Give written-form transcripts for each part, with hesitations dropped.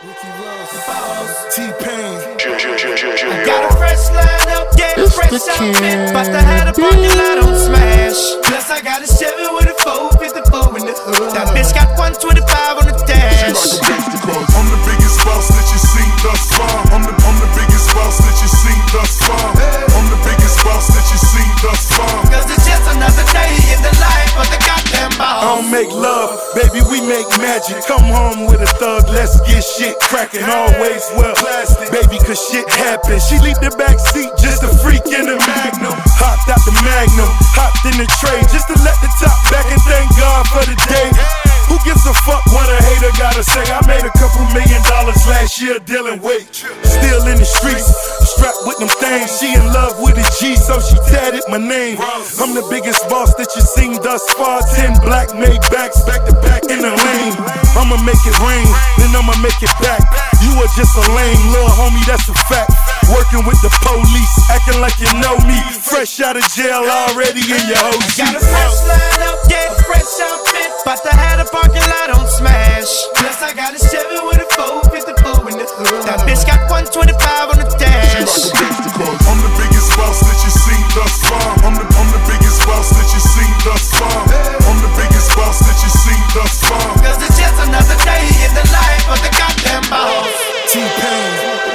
T-Pain. I got a fresh line up, yeah, fresh outfit. But I had a parking lot on smash. Plus I got a Chevy with a 454 in the hood. That bitch got 125 on the dash. I'm the biggest boss that you seen thus far. I'm the biggest boss that you seen thus far. I'm the biggest boss that you seen thus far. Cause it's just another day in the life of the goddamn boss. I don't make love, baby, we make magic. Come home with a thug, let's get shit cracking. Always well plastic, baby, cause shit happens. She leave the back seat, just a freak in the Magnum. Hopped out the Magnum, hopped in the tray, just to let the top back and thank God for the day. Who gives a fuck what a hater gotta say? I made a couple $1 million last year dealing weight. Still in the streets, strapped with them things. She in love with a G, so she tatted my name. I'm the biggest boss that you seen thus far. 10 black made backs, back to back in the lane. I'ma make it rain, then I'ma make it back. You are just a lame little homie, that's a fact. Working with the police, acting like you know me. Fresh out of jail, already in your OG. Got a fresh line up, yeah, fresh outfit. But I had a parking lot on smash. Plus I got a Chevy with a 454 in the hood. That bitch got 125 on the dash. I'm the biggest boss that you seen thus far. I'm the biggest boss that you seen thus far. I'm the biggest boss that you seen thus far. Cause it's just another day in the life of the goddamn boss. T-Pain.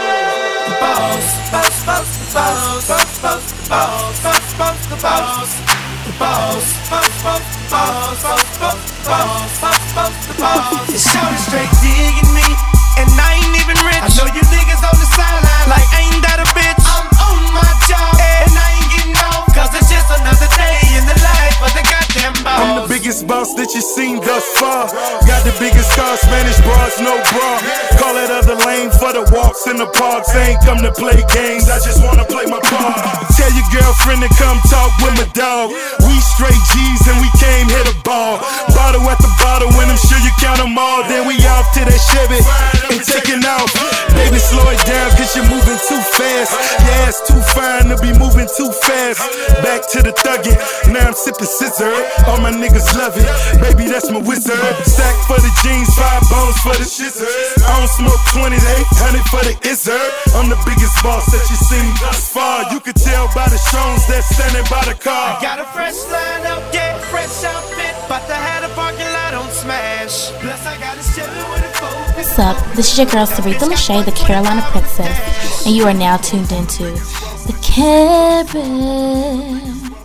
Boss, boss, boss, boss, boss, boss, boss, boss, boss, the boss. The boss, boss, boss, boss, boss, boss, boss, boss, boss, the boss. It's shorty straight digging me, and I ain't even rich. I know you niggas on the sideline like ain't that a bitch. I'm on my job, and I ain't getting off. Cause it's just another day in the life of the goddamn boss. I'm the biggest boss that you seen thus far. Got the biggest car, Spanish bras, no bra. Call that other lane for the walks in the parks. I ain't come to play games, I just wanna play my part. Tell your girlfriend to come talk with my dog. We straight G's and we came hit a ball. Bottle at the bottle, when I'm sure you count them all. Then we off to that Chevy and taking off. Baby, slow it down cause you're moving too fast. Your ass too fine to be moving too fast. Back to the thuggin', now I'm sipping scissor. All my niggas love it, baby, that's my wizard. Stack for the jeans, 5 bones for the shizzer. I don't smoke 2800 for the izzard. I'm the biggest boss that you seen thus far. You can tell by the Shones that's standing by the car. Got a fresh line up, yeah, fresh outfit. But I had a parking lot on smash. Plus I got a Chevy with a 4. What's up? This is your girl Sarita Lachey, the Carolina Princess, and you are now tuned into The Karen.